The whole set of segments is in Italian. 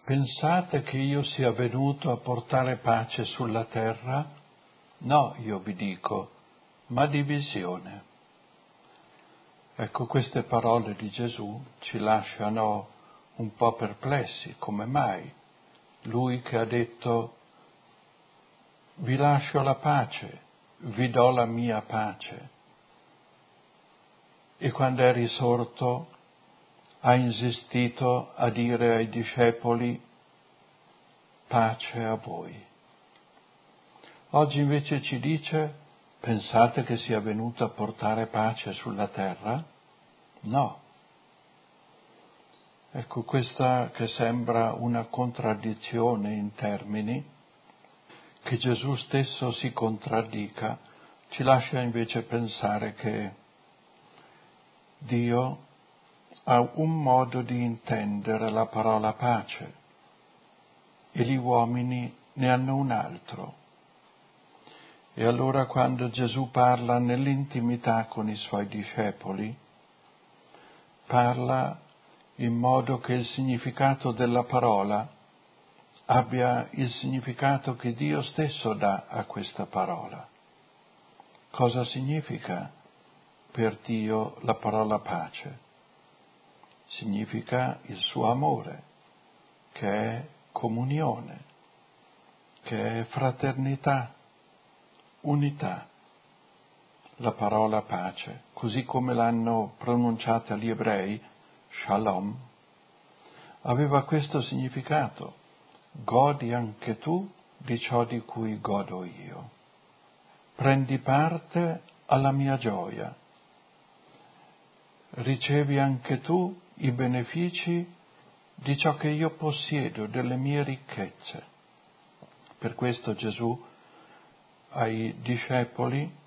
Pensate che io sia venuto a portare pace sulla terra? No, io vi dico, ma divisione. Ecco, queste parole di Gesù ci lasciano un po' perplessi. Come mai? Lui che ha detto: vi lascio la pace, vi do la mia pace. E quando è risorto ha insistito a dire ai discepoli: pace a voi. Oggi invece ci dice: pensate che sia venuto a portare pace sulla terra? No. Ecco, questa che sembra una contraddizione in termini, che Gesù stesso si contraddica, ci lascia invece pensare che Dio ha un modo di intendere la parola pace e gli uomini ne hanno un altro. E allora quando Gesù parla nell'intimità con i suoi discepoli, parla in modo che il significato della parola abbia il significato che Dio stesso dà a questa parola. Cosa significa per Dio la parola pace? Significa il suo amore, che è comunione, che è fraternità, unità. La parola pace, così come l'hanno pronunciata gli ebrei, shalom, aveva questo significato: godi anche tu di ciò di cui godo io. Prendi parte alla mia gioia. Ricevi anche tu i benefici di ciò che io possiedo, delle mie ricchezze. Per questo Gesù ai discepoli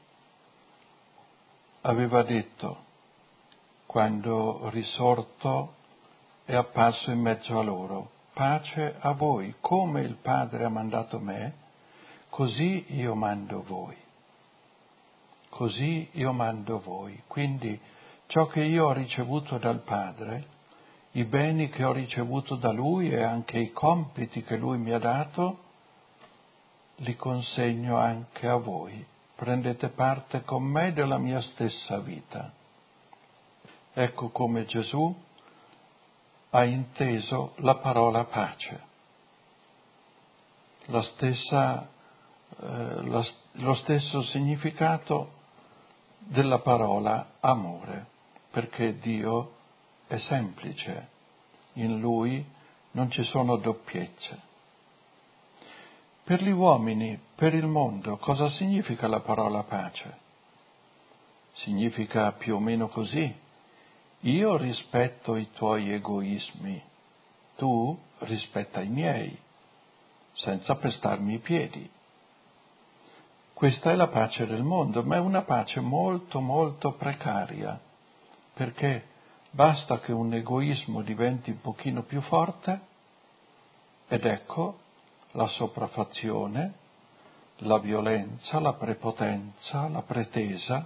aveva detto, quando risorto è apparso in mezzo a loro: pace a voi, come il Padre ha mandato me, così io mando voi. Così io mando voi. Quindi ciò che io ho ricevuto dal Padre, i beni che ho ricevuto da Lui e anche i compiti che Lui mi ha dato, li consegno anche a voi. Prendete parte con me della mia stessa vita. Ecco come Gesù ha inteso la parola pace. Lo stesso significato della parola amore, perché Dio è semplice, in Lui non ci sono doppiezze. Per gli uomini, per il mondo, cosa significa la parola pace? Significa più o meno così: io rispetto i tuoi egoismi, tu rispetta i miei, senza pestarmi i piedi. Questa è la pace del mondo, ma è una pace molto molto precaria, perché basta che un egoismo diventi un pochino più forte ed ecco la sopraffazione, la violenza, la prepotenza, la pretesa.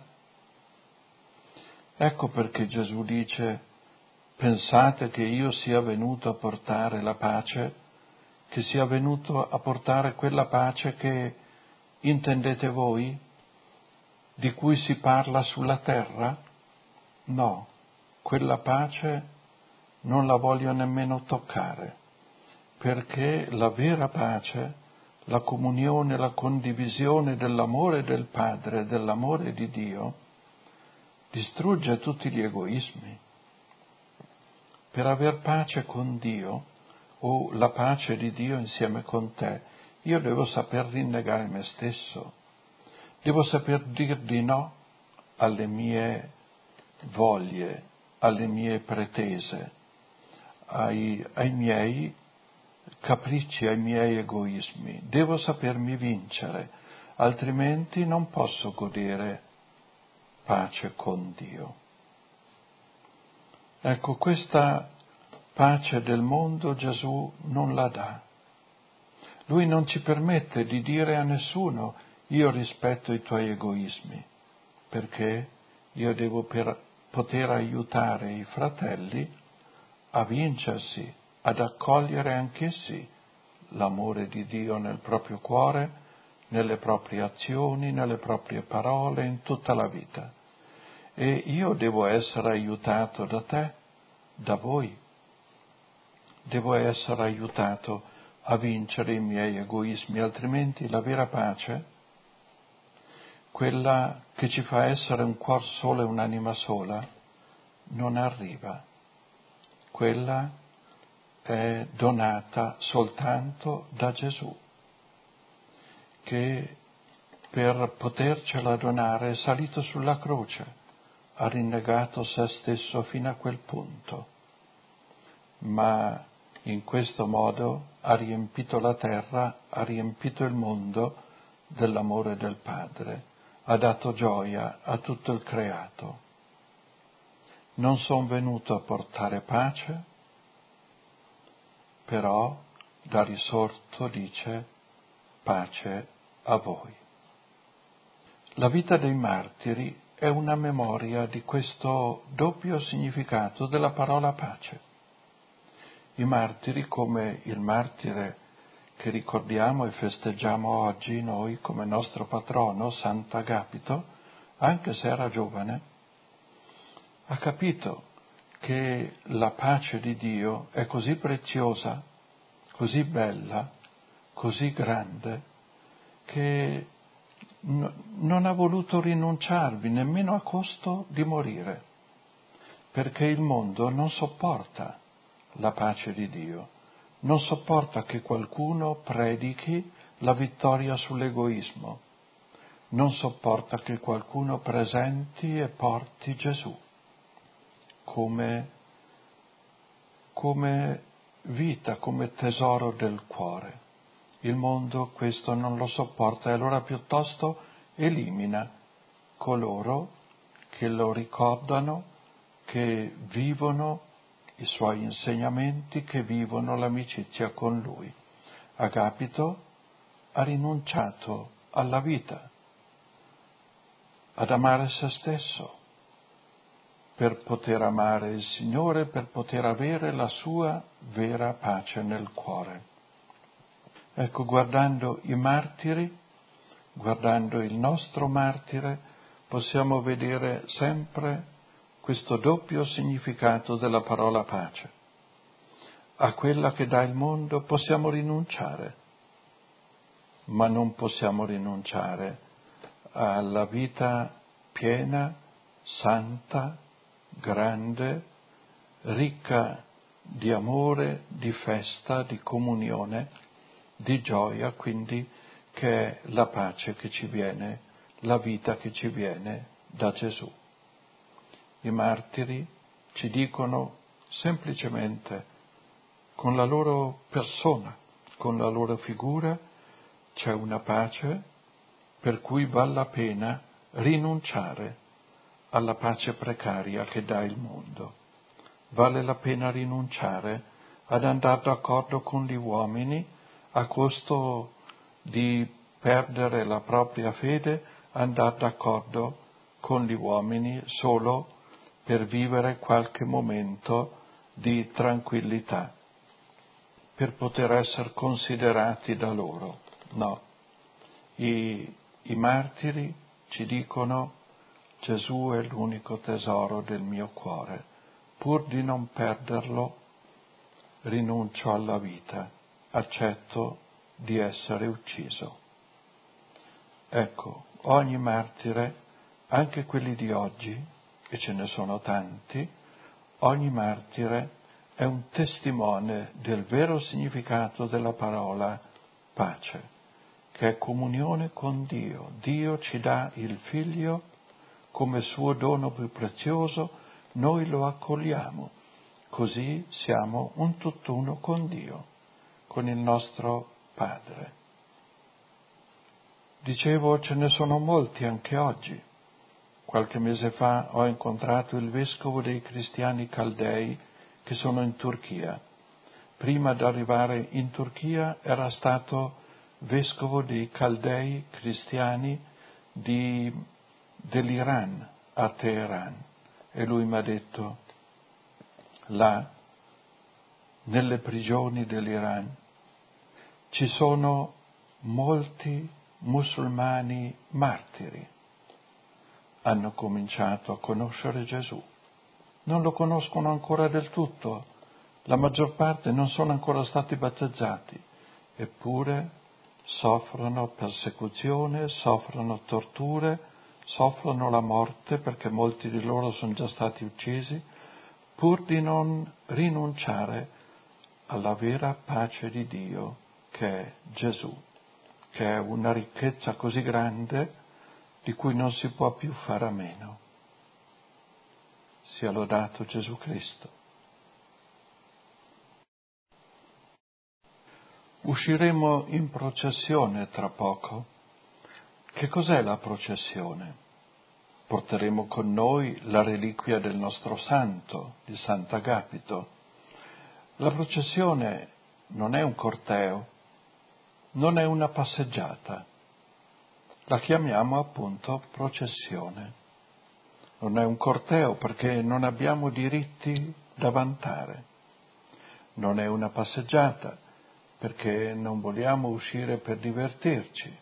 Ecco perché Gesù dice: pensate che io sia venuto a portare la pace, che sia venuto a portare quella pace che intendete voi, di cui si parla sulla terra? No, quella pace non la voglio nemmeno toccare, perché la vera pace, la comunione, la condivisione dell'amore del Padre, dell'amore di Dio, distrugge tutti gli egoismi. Per aver pace con Dio, o la pace di Dio insieme con te, io devo saper rinnegare me stesso, devo saper dir di no alle mie voglie, alle mie pretese, ai miei capricci, ai miei egoismi. Devo sapermi vincere, altrimenti non posso godere pace con Dio. Ecco, questa pace del mondo Gesù non la dà. Lui non ci permette di dire a nessuno: io rispetto i tuoi egoismi, perché io devo poter aiutare i fratelli a vincersi ad accogliere anch'essi l'amore di Dio nel proprio cuore, nelle proprie azioni, nelle proprie parole, in tutta la vita. E io devo essere aiutato da te, da voi. Devo essere aiutato a vincere i miei egoismi, altrimenti la vera pace, quella che ci fa essere un cuor solo e un'anima sola, non arriva. Quella è donata soltanto da Gesù, che per potercela donare è salito sulla croce, ha rinnegato se stesso fino a quel punto, ma in questo modo ha riempito la terra, ha riempito il mondo dell'amore del Padre, ha dato gioia a tutto il creato. Non sono venuto a portare pace, però da risorto dice pace a voi. La vita dei martiri è una memoria di questo doppio significato della parola pace. I martiri, come il martire che ricordiamo e festeggiamo oggi noi come nostro patrono, Sant'Agapito, anche se era giovane, ha capito che la pace di Dio è così preziosa, così bella, così grande, che non ha voluto rinunciarvi nemmeno a costo di morire, perché il mondo non sopporta la pace di Dio, non sopporta che qualcuno predichi la vittoria sull'egoismo, non sopporta che qualcuno presenti e porti Gesù come vita, come tesoro del cuore. Il mondo questo non lo sopporta e allora piuttosto elimina coloro che lo ricordano, che vivono i suoi insegnamenti, che vivono l'amicizia con lui. Agapito ha rinunciato alla vita, ad amare se stesso, per poter amare il Signore, per poter avere la sua vera pace nel cuore. Ecco, guardando i martiri, guardando il nostro martire, possiamo vedere sempre questo doppio significato della parola pace. A quella che dà il mondo possiamo rinunciare, ma non possiamo rinunciare alla vita piena, santa, grande, ricca di amore, di festa, di comunione, di gioia, quindi che è la pace che ci viene, la vita che ci viene da Gesù. I martiri ci dicono semplicemente, con la loro persona, con la loro figura, c'è una pace per cui vale la pena rinunciare alla pace precaria che dà il mondo. Vale la pena rinunciare ad andare d'accordo con gli uomini a costo di perdere la propria fede, andare d'accordo con gli uomini solo per vivere qualche momento di tranquillità, per poter essere considerati da loro. No, i martiri ci dicono: Gesù è l'unico tesoro del mio cuore, pur di non perderlo rinuncio alla vita, accetto di essere ucciso. Ecco, ogni martire, anche quelli di oggi, e ce ne sono tanti, ogni martire è un testimone del vero significato della parola pace, che è comunione con Dio. Dio ci dà il Figlio come suo dono più prezioso, noi lo accogliamo, così siamo un tutt'uno con Dio, con il nostro Padre. Dicevo, ce ne sono molti anche oggi. Qualche mese fa ho incontrato il vescovo dei cristiani caldei che sono in Turchia. Prima di arrivare in Turchia era stato vescovo dei caldei cristiani dell'Iran, a Teheran. E lui mi ha detto, là nelle prigioni dell'Iran, ci sono molti musulmani martiri. Hanno cominciato a conoscere Gesù. Non lo conoscono ancora del tutto, la maggior parte non sono ancora stati battezzati, eppure soffrono persecuzione, soffrono torture, soffrono la morte perché molti di loro sono già stati uccisi, pur di non rinunciare alla vera pace di Dio, che è Gesù, che è una ricchezza così grande di cui non si può più fare a meno. Sia lodato Gesù Cristo. Usciremo in processione tra poco. Che cos'è la processione? Porteremo con noi la reliquia del nostro santo, di Sant'Agapito. La processione non è un corteo, non è una passeggiata. La chiamiamo appunto processione. Non è un corteo perché non abbiamo diritti da vantare. Non è una passeggiata perché non vogliamo uscire per divertirci.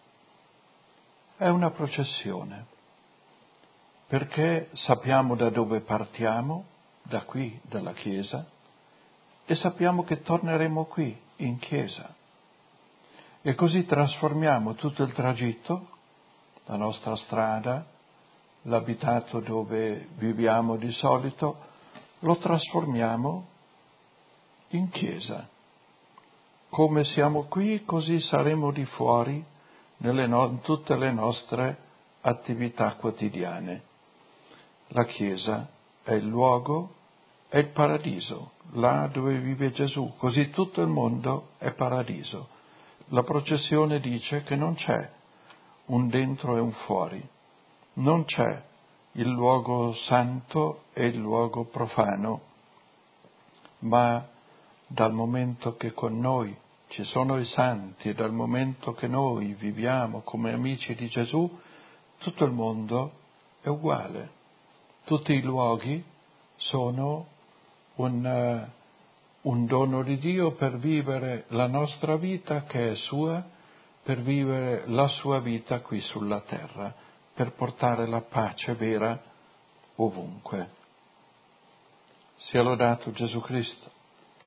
È una processione perché sappiamo da dove partiamo, da qui, dalla Chiesa, e sappiamo che torneremo qui, in Chiesa. E così trasformiamo tutto il tragitto, la nostra strada, l'abitato dove viviamo di solito, lo trasformiamo in Chiesa. Come siamo qui, così saremo di fuori in tutte le nostre attività quotidiane. La Chiesa è il luogo, è il paradiso, là dove vive Gesù, così tutto il mondo è paradiso. La processione dice che non c'è un dentro e un fuori, non c'è il luogo santo e il luogo profano, ma dal momento che con noi ci sono i santi e dal momento che noi viviamo come amici di Gesù, tutto il mondo è uguale. Tutti i luoghi sono un dono di Dio per vivere la nostra vita che è sua, per vivere la sua vita qui sulla terra, per portare la pace vera ovunque. Sia lodato Gesù Cristo.